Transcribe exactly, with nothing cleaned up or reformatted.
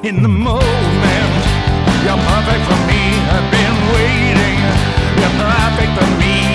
in the moment. You're perfect for me, I've been waiting. You're perfect for me.